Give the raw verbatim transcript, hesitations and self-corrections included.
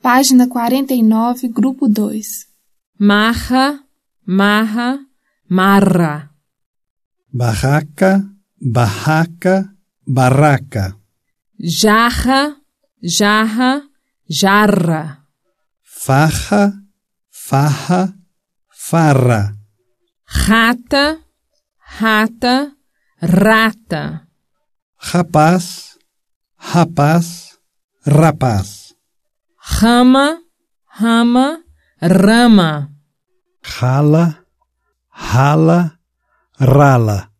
Página quarenta e nove, grupo dois. Marra, marra, marra. Barraca, barraca, barraca. Jarra, jarra, jarra. Farra, farra, farra. Rata, rata, rata. Rapaz, rapaz, rapaz. Rama, rama, rama. Rala, rala, rala.